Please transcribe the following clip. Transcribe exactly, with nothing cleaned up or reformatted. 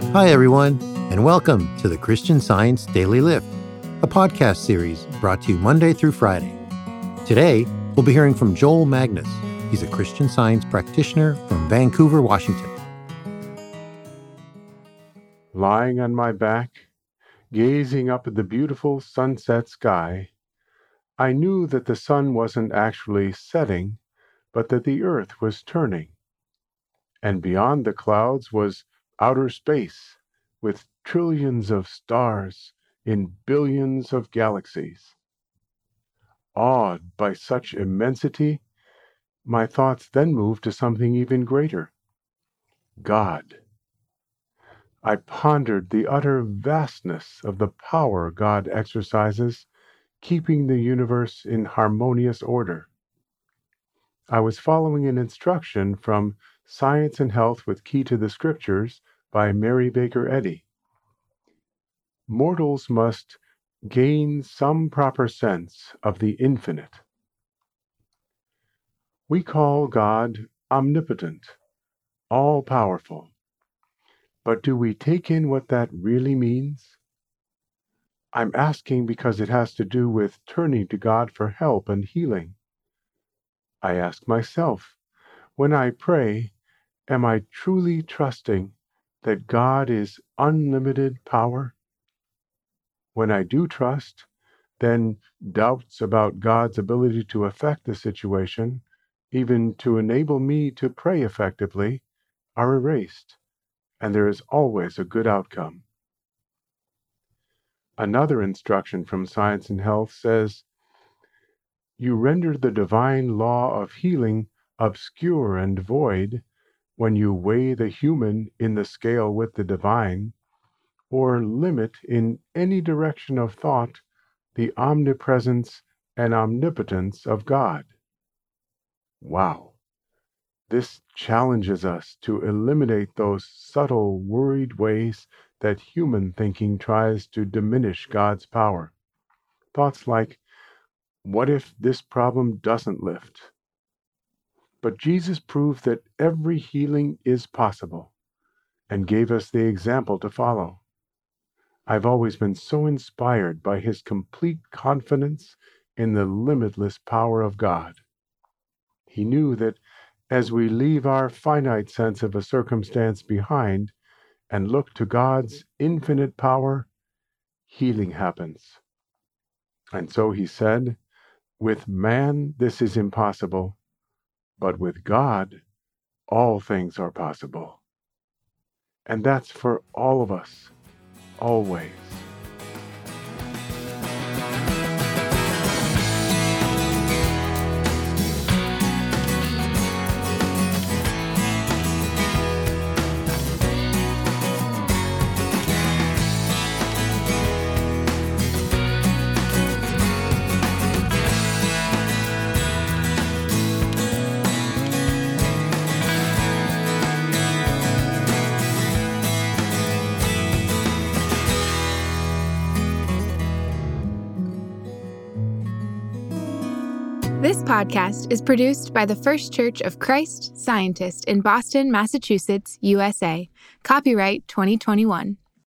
Hi, everyone, and welcome to the Christian Science Daily Lift, a podcast series brought to you Monday through Friday. Today, we'll be hearing from Joel Magnus. He's a Christian Science practitioner from Vancouver, Washington. Lying on my back, gazing up at the beautiful sunset sky, I knew that the sun wasn't actually setting, but that the earth was turning. And beyond the clouds was outer space, with trillions of stars in billions of galaxies. Awed by such immensity, my thoughts then moved to something even greater: God. I pondered the utter vastness of the power God exercises, keeping the universe in harmonious order. I was following an instruction from Science and Health with Key to the Scriptures by Mary Baker Eddy. Mortals must gain some proper sense of the infinite. We call God omnipotent, all-powerful. But do we take in what that really means? I'm asking because it has to do with turning to God for help and healing. I ask myself, when I pray, am I truly trusting that God is unlimited power? When I do trust, then doubts about God's ability to affect the situation, even to enable me to pray effectively, are erased, and there is always a good outcome. Another instruction from Science and Health says, you render the divine law of healing obscure and void when you weigh the human in the scale with the divine, or limit in any direction of thought the omnipresence and omnipotence of God. Wow! This challenges us to eliminate those subtle, worried ways that human thinking tries to diminish God's power. Thoughts like, what if this problem doesn't lift? But Jesus proved that every healing is possible and gave us the example to follow. I've always been so inspired by his complete confidence in the limitless power of God. He knew that as we leave our finite sense of a circumstance behind and look to God's infinite power, healing happens. And so he said, with man this is impossible, but with God all things are possible. And that's for all of us, always. This podcast is produced by the First Church of Christ Scientist in Boston, Massachusetts, U S A. Copyright twenty twenty-one.